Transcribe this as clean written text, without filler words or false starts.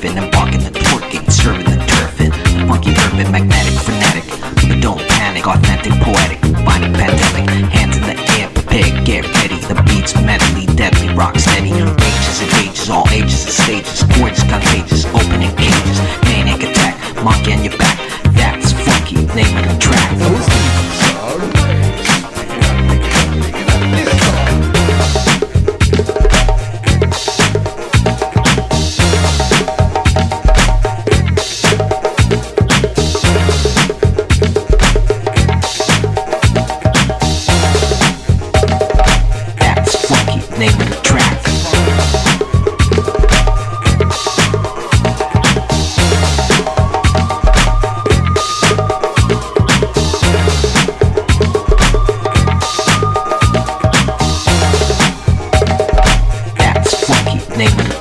surfing and walking the twerking, serving the turfing, the funky urban, magnetic, frenetic, but don't panic, authentic, poetic, body pandemic, hands in the air, prepare, get ready, the beats mentally deadly, rock steady, ranges and gauges, all ages and stages, gorgeous, contagious, opening cages, maniac attack, monkey on your back, that's funky, name of the track. Those beats are raised. Name of the track. That's funky. Name of the